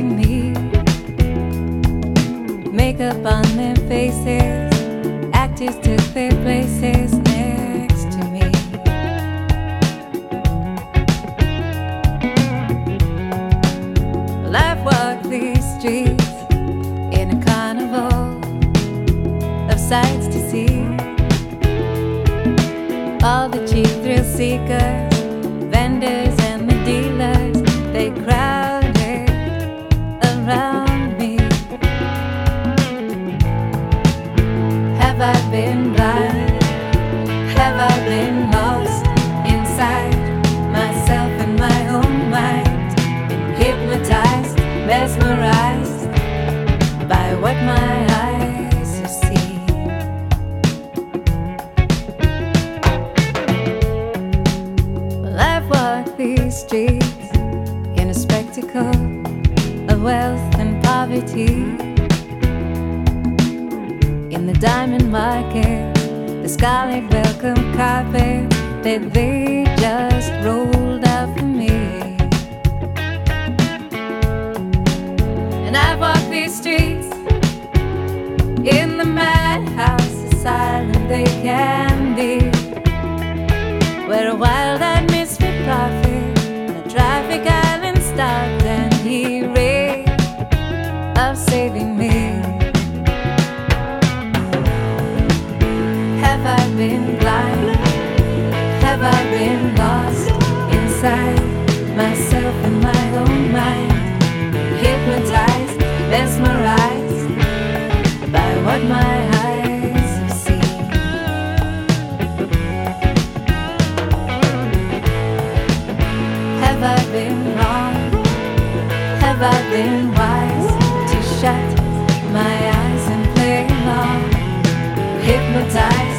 saving me. Makeup on their faces, actors took their places next to me. Well, I've walked these streets in a carnival of sights to see. All the cheap thrill seekers, vendors and the dealers, they crowded around me. Have I been blind? Have I been lost inside myself and my own mind? Been hypnotized, mesmerized by what my eyes have seen. Well, I've walked these streets in a spectacle of wealth and poverty. In the diamond market, the scarlet welcome carpet that they just rolled out for me. And I've walked these streets in the madhouse asylum they can be, where a wild-eyed misfit prophet on a traffic island stopped and he raved of saving me. Have I been blind? Have I been lost inside myself and my own mind? Hypnotized, mesmerized by what my eyes have seen. Have I been wrong? Have I been wise to shut my eyes and play along? Hypnotized,